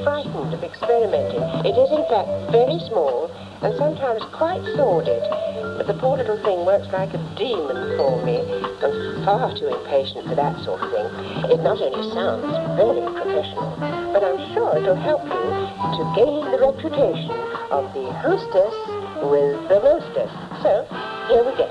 frightened of experimenting. It is, in fact, very small and sometimes quite sordid. But the poor little thing works like a demon for me. I'm far too impatient for that sort of thing. It not only sounds very professional, but I'm sure it'll help you to gain the reputation of the hostess with the mostest. So, here we go.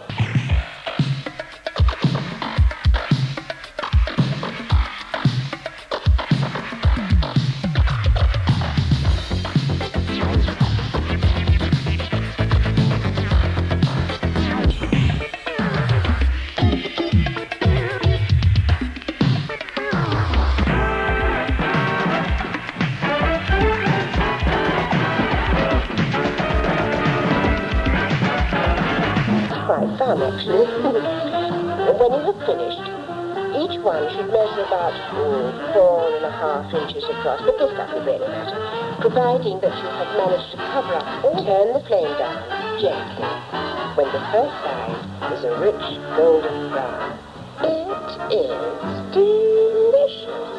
Quite fun, actually. When you have finished, each one should measure about 4.5 inches across, but this doesn't really matter, providing that you have managed to cover up or turn the flame down gently when the first side is a rich golden brown. It is delicious.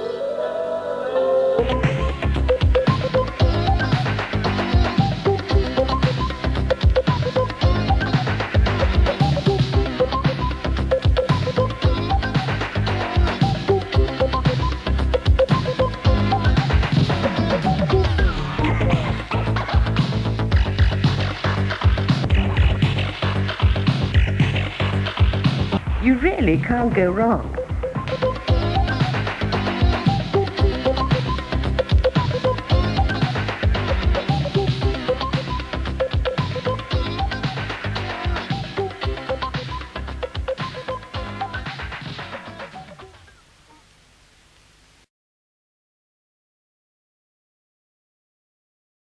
You really can't go wrong.